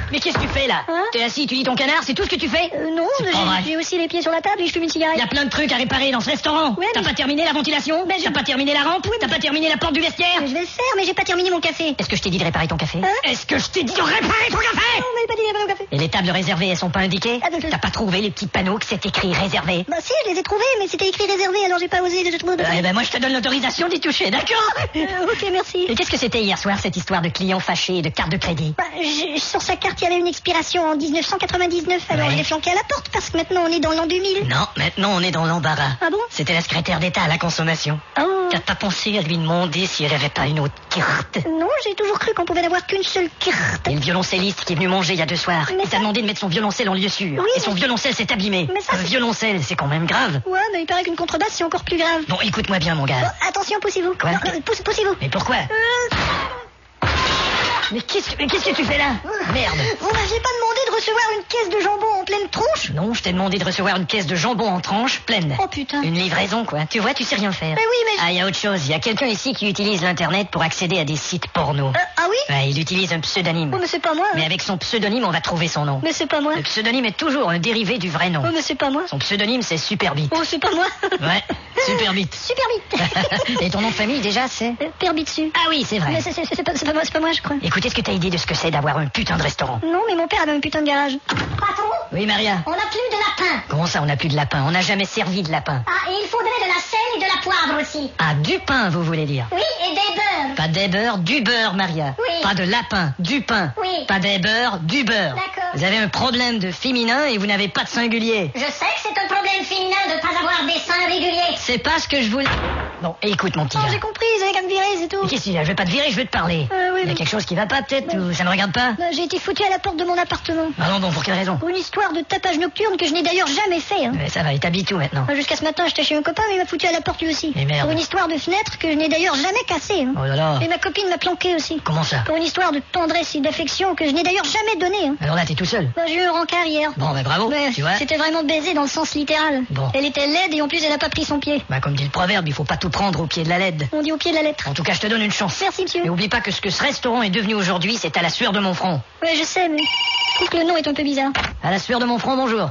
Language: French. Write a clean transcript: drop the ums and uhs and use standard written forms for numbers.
Mais qu'est-ce que tu fais là? Hein? T'es assis, tu lis ton canard, c'est tout ce que tu fais? Non, C'est pas vrai. j'ai aussi les pieds sur la table et je fume une cigarette. Il y a plein de trucs à réparer dans ce restaurant. Ouais, T'as mais- pas terminé la ventilation? Ben, T'as pas terminé la rampe? T'as pas terminé la porte du vestiaire? Je vais le faire, mais j'ai pas terminé mon café. Est-ce que je t'ai dit de réparer ton café? Hein? Est-ce que je t'ai dit de réparer ton café? Non, on m'avait pas dit d'y avoir un café. Et les tables réservées, elles sont pas indiquées? Ah, T'as pas trouvé les petits panneaux que c'est écrit réservé? Bah si, je les ai trouvés, mais c'était écrit réservé, alors j'ai pas osé de trouver. Eh ben moi je te donne l'autorisation d'y toucher, d'accord? Ok, merci. Et qu'est-ce que c'était hier soir, cette histoire de clients fâchés et de carte de crédit? Bah, sur sa carte, il y avait une expiration en 1999, alors Ouais. je l'ai flanqué à la porte parce que maintenant on est dans l'an 2000. Non, maintenant on est dans l'embarras. Ah bon? C'était la secrétaire d'État à la consommation. Oh. T'as pas pensé à lui demander s'il avait pas une autre carte? Non, j'ai toujours cru qu'on pouvait n'avoir qu'une seule carte. Et le violoncelliste qui est venu manger il y a 2 soirs, Mais il t'a ça- demandé de mettre son violoncelle en lieu sûr. Oui, et son mais- violoncelle s'est abîmé. Mais ça, Un c'est- violoncelle, c'est quand même grave. Ouais, mais il paraît qu'une contrebasse, c'est encore plus grave. Bon, écoute-moi bien, mon Oh, gars. attention, poussez-vous. Quoi? Non, poussez-vous. Mais pourquoi? Mais qu'est-ce que tu fais là? Merde. Vous m'aviez pas demandé de recevoir une caisse de jambon en pleine tronche? Non, je t'ai demandé de recevoir une caisse de jambon en tranches pleine. Oh putain. Une livraison, quoi. Tu vois, tu sais rien faire. Mais oui, mais... Ah, il y a autre chose. Il y a quelqu'un ici qui utilise l'Internet pour accéder à des sites porno. Ah oui? Ouais, il utilise un pseudonyme. Oh, mais c'est pas moi. Mais avec son pseudonyme, on va trouver son nom. Mais c'est pas moi. Le pseudonyme est toujours un dérivé du vrai nom. Oh, mais c'est pas moi. Son pseudonyme, c'est Superbit. Oh, c'est pas moi. Ouais, Superbit. Super vite. Et ton nom de famille, déjà, c'est? Perbitsu. Ah oui, c'est vrai. Mais c'est pas moi, je crois. Écoute, est-ce que t'as idée de ce que c'est d'avoir un putain de restaurant? Non, mais mon père avait un putain de garage. Patron, Oui, Maria. on n'a plus de lapin. Comment ça, on n'a plus de lapin? On n'a jamais servi de lapin. Ah, et il faudrait de la sel et de la poivre aussi. Ah, du pain, vous voulez dire? Oui, et des beurres. Pas des beurres, du beurre, Maria. Oui. Pas de lapin, du pain. Oui. Pas des beurres, du beurre. D'accord. Vous avez un problème de féminin et vous n'avez pas de singulier. Je sais que c'est un problème féminin de ne pas avoir des seins réguliers. C'est pas ce que je voulais. Bon, écoute, mon petit Oh, gars. j'ai compris, ils avaient qu'à me virer, c'est tout. Mais qu'est-ce qu'il y a? Je vais pas te virer, je veux te parler. Oui, Il y a mais- quelque chose qui va pas, peut-être, ou ça ne regarde pas? J'ai été foutu à la porte de mon appartement. Ah non, bon, pour quelle raison? Pour une histoire de tapage nocturne que je n'ai d'ailleurs jamais fait. Hein. Mais ça va, il t'habite où maintenant? Jusqu'à ce matin, j'étais chez un copain, mais il m'a foutu à la porte lui aussi. Et merde. Pour une histoire de fenêtre que je n'ai d'ailleurs jamais cassée. Hein. Oh là là. Et ma copine m'a planqué aussi. Comment ça? Pour une histoire de tendresse et d'affection que je n'ai d'ailleurs jamais donnée. Hein. Alors là, t'es tout seul. J'ai eu un rencard hier. Bon, ben bravo, Mais tu vois. c'était vraiment baiser dans le sens littéral. Bon. Elle était laide et en plus elle n'a pas pris son pied. Bah, comme dit le proverbe, il faut pas tout prendre au pied de la LED. On dit au pied de la lettre. En tout cas, je te donne une chance. Merci monsieur. Mais oublie pas que ce que ce restaurant est devenu aujourd'hui, c'est à la sueur de mon front. Ouais, je sais, mais je trouve que le nom est un peu bizarre. À la sueur de mon front, bonjour.